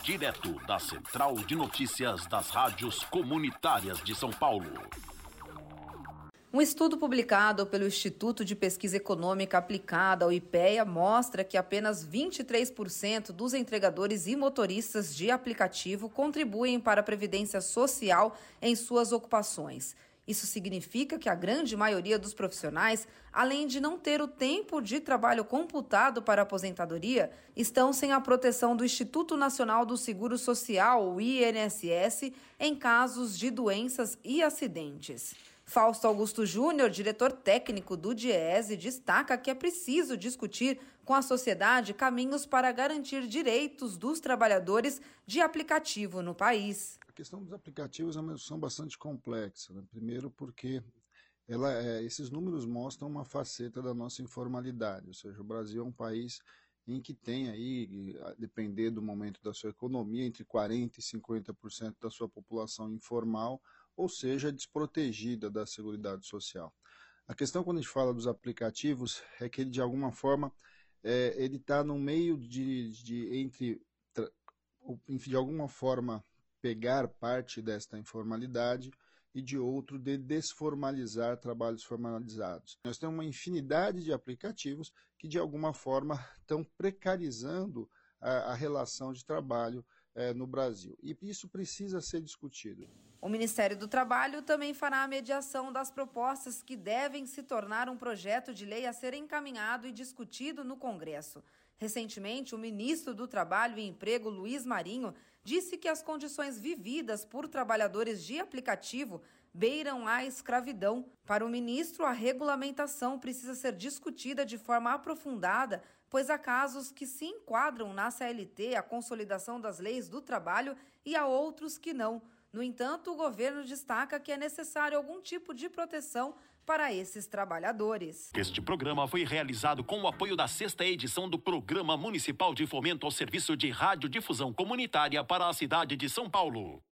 direto da Central de Notícias das Rádios Comunitárias de São Paulo. Um estudo publicado pelo Instituto de Pesquisa Econômica Aplicada, o IPEA, mostra que apenas 23% dos entregadores e motoristas de aplicativo contribuem para a Previdência Social em suas ocupações. Isso significa que a grande maioria dos profissionais, além de não ter o tempo de trabalho computado para a aposentadoria, estão sem a proteção do Instituto Nacional do Seguro Social, o INSS, em casos de doenças e acidentes. Fausto Augusto Júnior, diretor técnico do DIEESE, destaca que é preciso discutir com a sociedade caminhos para garantir direitos dos trabalhadores de aplicativo no país. A questão dos aplicativos é uma discussão bastante complexa, né? Primeiro porque esses números mostram uma faceta da nossa informalidade, ou seja, o Brasil é um país em que tem aí, a depender do momento da sua economia, entre 40% e 50% da sua população informal, ou seja, desprotegida da Seguridade Social. A questão quando a gente fala dos aplicativos é que ele, de alguma forma, ele está no meio de alguma forma, pegar parte desta informalidade e de outro de desformalizar trabalhos formalizados. Nós temos uma infinidade de aplicativos que de alguma forma estão precarizando a relação de trabalho no Brasil. E isso precisa ser discutido. O Ministério do Trabalho também fará a mediação das propostas que devem se tornar um projeto de lei a ser encaminhado e discutido no Congresso. Recentemente, o ministro do Trabalho e Emprego, Luiz Marinho, disse que as condições vividas por trabalhadores de aplicativo beiram a escravidão. Para o ministro, a regulamentação precisa ser discutida de forma aprofundada, pois há casos que se enquadram na CLT, a consolidação das leis do trabalho, e há outros que não. No entanto, o governo destaca que é necessário algum tipo de proteção para esses trabalhadores. Este programa foi realizado com o apoio da 6ª edição do Programa Municipal de Fomento ao Serviço de Radiodifusão Comunitária para a cidade de São Paulo.